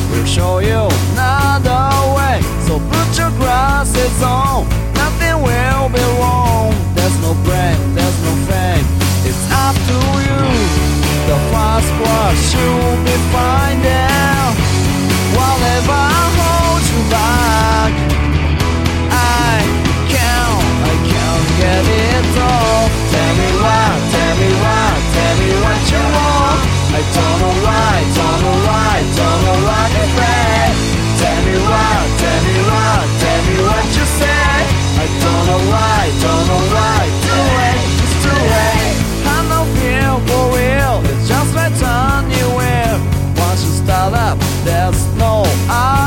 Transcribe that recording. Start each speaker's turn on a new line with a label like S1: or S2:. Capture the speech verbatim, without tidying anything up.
S1: We'll show you another way. So put your glasses on. Nothing will be wrong. There's no blame, there's no fame. It's up to you. The fast brush you'll be finding. Whatever holds you back, I can't, I can't get it off. Tell me why, tell me why, tell me what you want. I don't know why, don't know why, don't know what you say. Tell me why, tell me why, tell me what you say. I don't know why, don't know why, too late, it's too late. I don't feel for real, it's just my turn you will. Once you start up, there's no other.